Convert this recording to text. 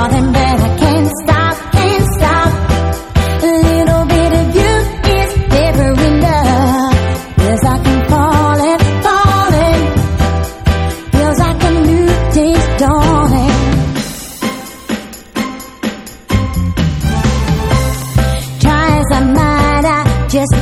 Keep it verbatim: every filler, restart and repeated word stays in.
Darling, but I can't stop, can't stop. A little bit of you is never enough. Feels like I'm falling, falling. Feels like a new day's dawning. Try as I might, I just